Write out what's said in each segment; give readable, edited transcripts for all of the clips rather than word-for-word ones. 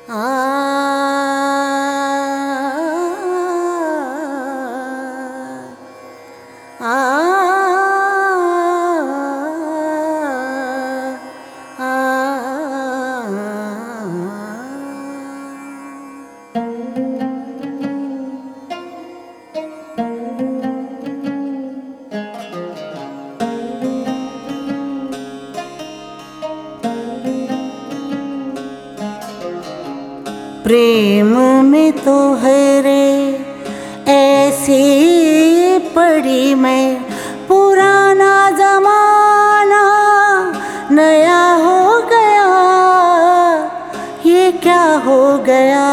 आ प्रेम में तो है रे ऐसी पड़ी मैं, पुराना जमाना नया हो गया, ये क्या हो गया।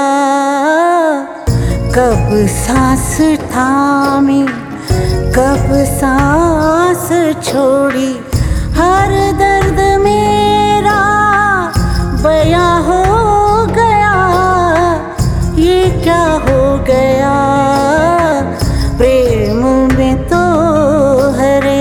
कब सांस थामी कब सांस छोड़ी, हर दर्द मेरा बयां हो गया, ये क्या हो गया। प्रेम में तो है रे।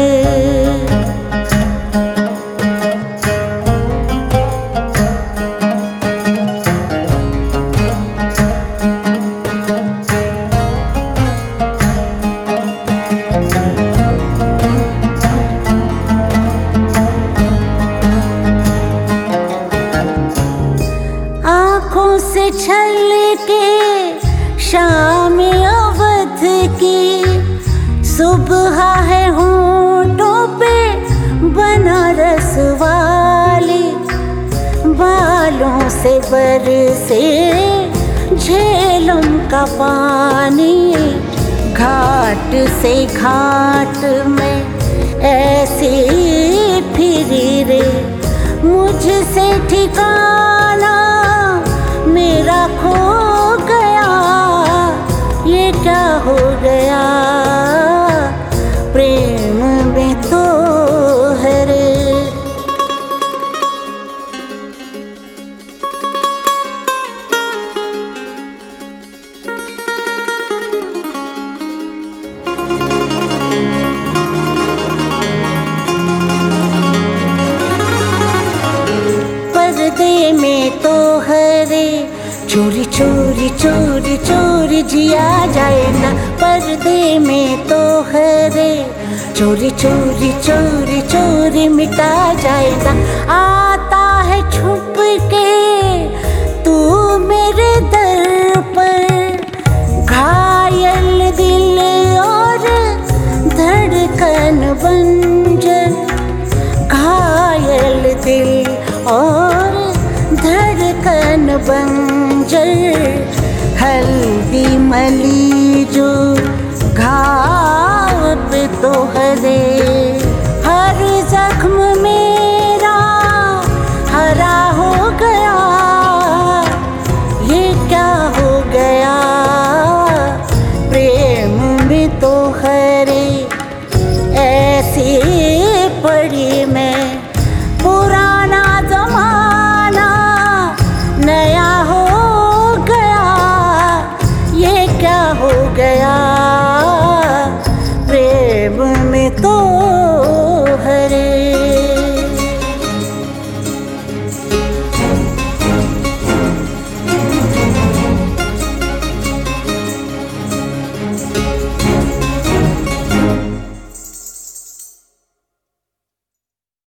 आँखों से छल के शाम अवध की, सुबह है होंठों पे बनारस वाली, बालों से बरसे झेलम का पानी, घाट से घाट में ऐसे फिरी रे, मुझसे ठिकाना मेरा खो गया, ये क्या हो गया। प्रेम में तो है रे। पर्दे में तो है रे, चोरी चोरी चोरी चोरी जिया जाए ना। पर्दे में तो है रे, चोरी चोरी चोरी चोरी मिटा जाए ना। आता है छुप के तू मेरे दर पर, घायल दिल और धड़कन बंजर, घायल दिल और धड़कन बंजर, हल्दी मली जो घाव पे तो है रे।